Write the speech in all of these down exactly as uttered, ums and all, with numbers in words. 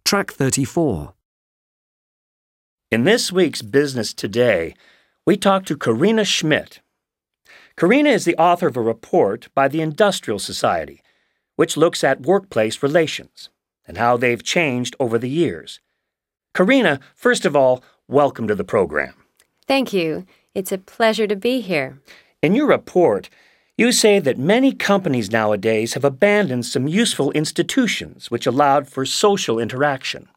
Track thirty-four. In this week's Business Today, we talked to Karina Schmidt. Karina is the author of a report by the Industrial Society, which looks at workplace relations and how they've changed over the years. Karina, first of all, welcome to the program. Thank you. It's a pleasure to be here. In your report, you say that many companies nowadays have abandoned some useful institutions which allowed for social interaction.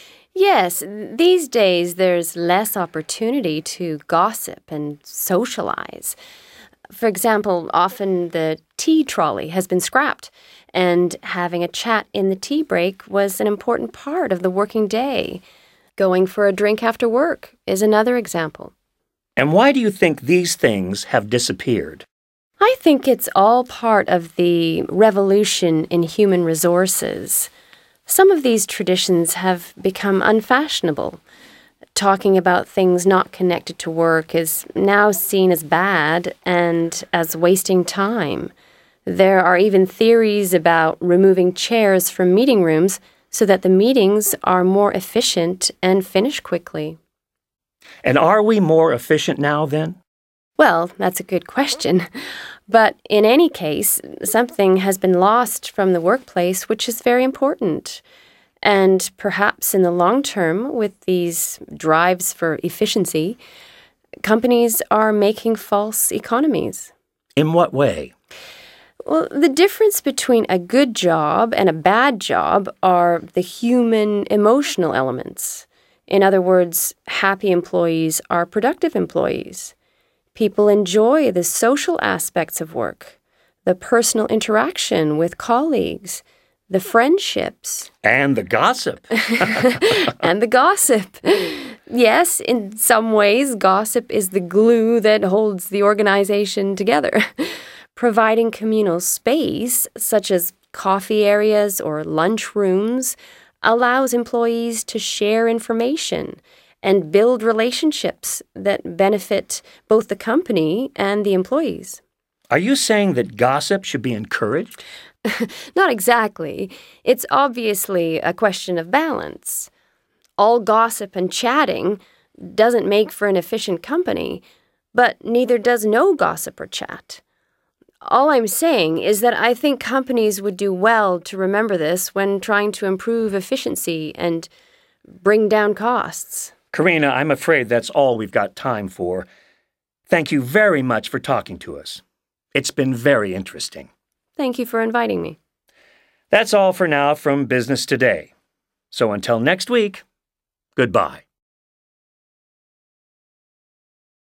Yes, these days there's less opportunity to gossip and socialize. For example, often the tea trolley has been scrapped, and having a chat in the tea break was an important part of the working day. Going for a drink after work is another example. And why do you think these things have disappeared? I think it's all part of the revolution in human resources. Some of these traditions have become unfashionable. Talking about things not connected to work is now seen as bad and as wasting time. There are even theories about removing chairs from meeting rooms so that the meetings are more efficient and finish quickly. And are we more efficient now then? Well, that's a good question. But in any case, something has been lost from the workplace, which is very important. And perhaps in the long term, with these drives for efficiency, companies are making false economies. In what way? Well, the difference between a good job and a bad job are the human emotional elements. In other words, happy employees are productive employees. People enjoy the social aspects of work, the personal interaction with colleagues, the friendships. And the gossip. And the gossip. Yes, in some ways, gossip is the glue that holds the organization together. Providing communal space, such as coffee areas or lunch rooms, allows employees to share information and build relationships that benefit both the company and the employees. Are you saying that gossip should be encouraged? Not exactly. It's obviously a question of balance. All gossip and chatting doesn't make for an efficient company, but neither does no gossip or chat. All I'm saying is that I think companies would do well to remember this when trying to improve efficiency and bring down costs. Karina, I'm afraid that's all we've got time for. Thank you very much for talking to us. It's been very interesting. Thank you for inviting me. That's all for now from Business Today. So until next week, goodbye.